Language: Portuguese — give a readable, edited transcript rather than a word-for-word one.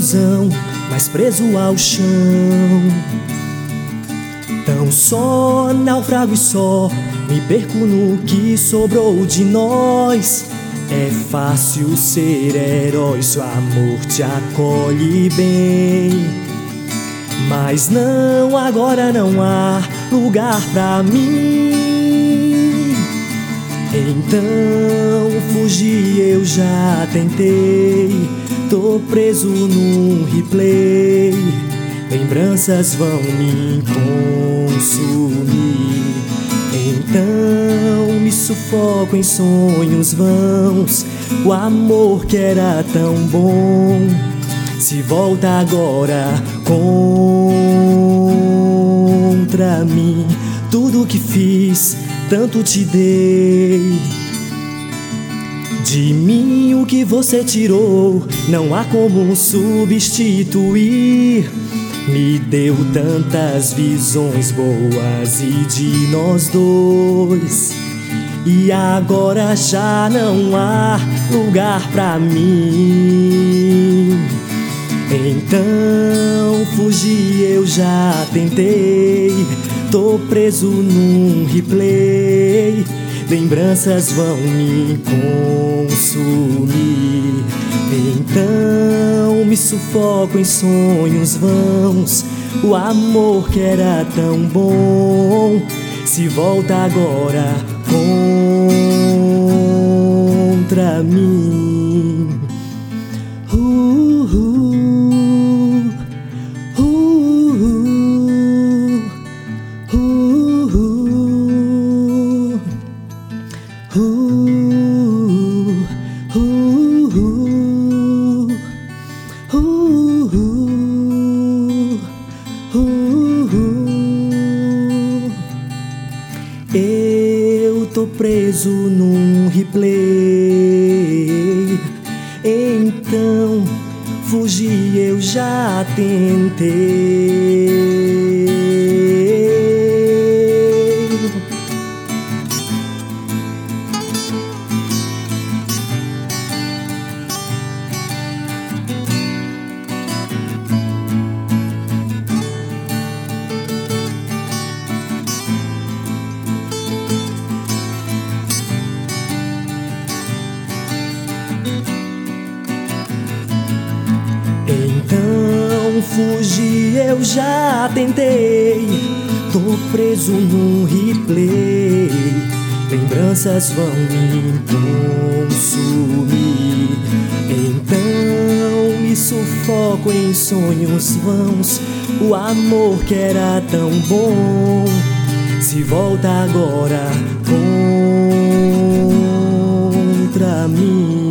ilusão, mas preso ao chão. Tão só, naufrago e só, me perco no que sobrou de nós. É fácil ser herói se o amor te acolhe bem, mas não, agora não há lugar pra mim. Então fugir eu já tentei, tô preso num replay. Lembranças vão me consumir, então me sufoco em sonhos vãos. O amor que era tão bom se volta agora contra mim. Tudo que fiz, tanto te dei. De mim o que você tirou, não há como substituir. Me deu tantas visões boas e de nós dois, e agora já não há lugar pra mim. Então fugir eu já tentei, tô preso num replay. Lembranças vão me consumir, então me sufoco em sonhos vãos. O amor que era tão bom se volta agora contra mim. Eu tô preso num replay, então fugir eu já tentei. Então fugir eu já tentei, tô preso num replay. Lembranças vão me consumir, então me sufoco em sonhos vãos. O amor que era tão bom se volta agora contra mim.